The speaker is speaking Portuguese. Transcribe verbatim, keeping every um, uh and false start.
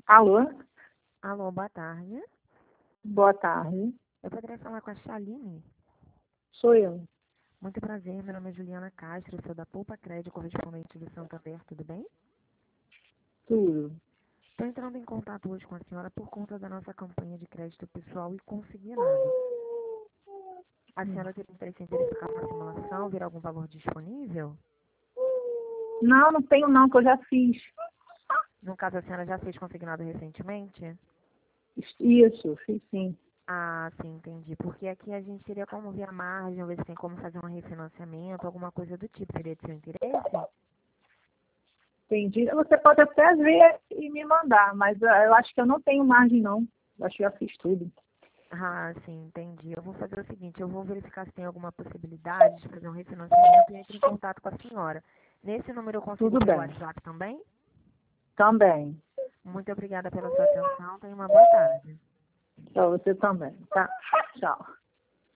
Alô? Alô, boa tarde. Boa tarde. Eu poderia falar com a Chaline? Sou eu. Muito prazer, meu nome é Juliana Castro, sou da Poupa Crédito, correspondente do Santander, tudo bem? Tudo. Estou entrando em contato hoje com a senhora por conta da nossa campanha de crédito pessoal e consignado. A senhora teria interesse em verificar uma simulação, ver algum valor disponível? Não, não tenho não, que eu já fiz. No caso, a senhora já fez consignado recentemente? Isso, fiz sim. Ah, sim, entendi. Porque aqui a gente teria como ver a margem, ver se tem como fazer um refinanciamento, alguma coisa do tipo. Seria de seu interesse? Entendi. Você pode até ver e me mandar, mas ah, eu acho que eu não tenho margem não. Eu acho que eu já fiz tudo. Ah, sim, entendi. Eu vou fazer o seguinte, eu vou verificar se tem alguma possibilidade de fazer um refinanciamento e entro em contato com a senhora. Nesse número eu consigo Tudo pelo bem. WhatsApp também? Também. Muito obrigada pela sua atenção. Tenha uma boa tarde. Para você também, tá? Tchau.